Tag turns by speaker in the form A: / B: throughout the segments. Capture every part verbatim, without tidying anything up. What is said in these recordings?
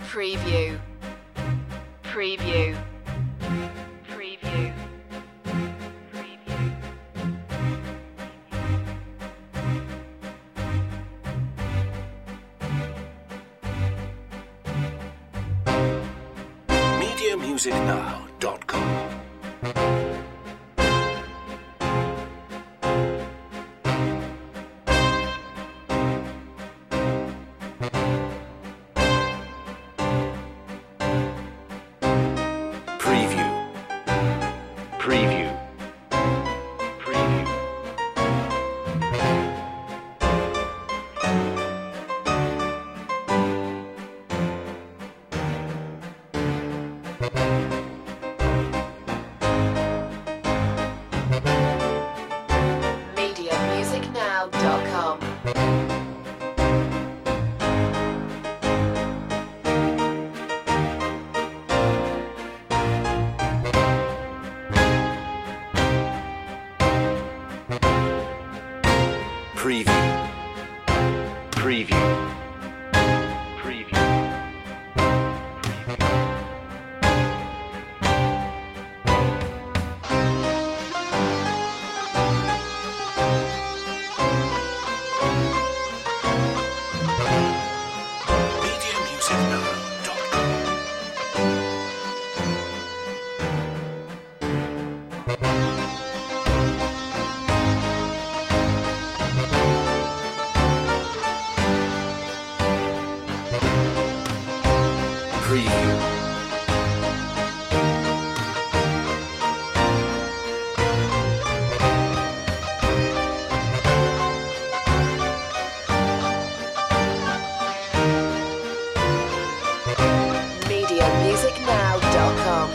A: Preview. Preview. Preview.
B: media music now dot com. Preview. Preview. Preview.
A: media music now dot com.
B: Preview. Preview. Preview. media music now dot com. Preview.
A: media music now dot com.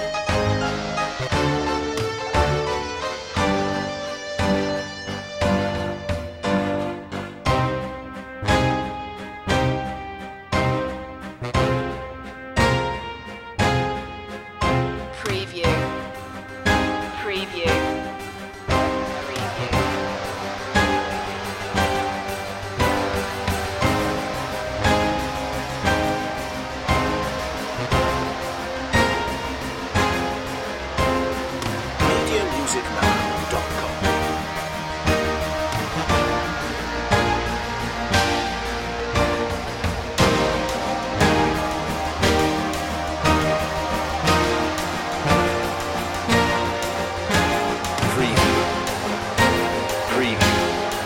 A: Preview. Preview. Preview.
B: media music now dot com. Preview. Preview.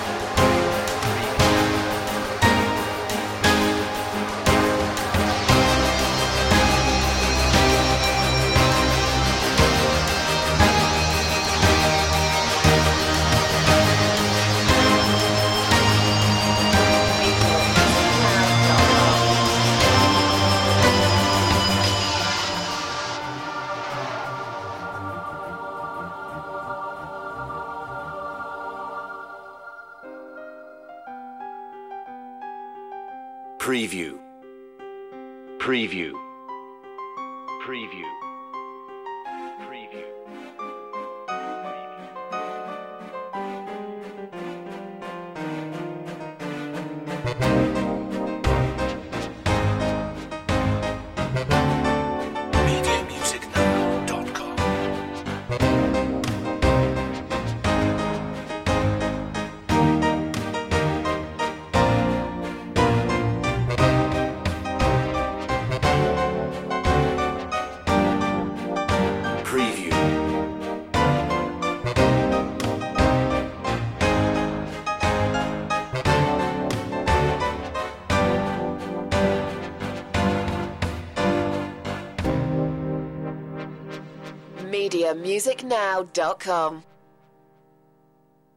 B: Preview. Preview. Preview. Preview. media music now dot com. Preview.
A: media music now dot com.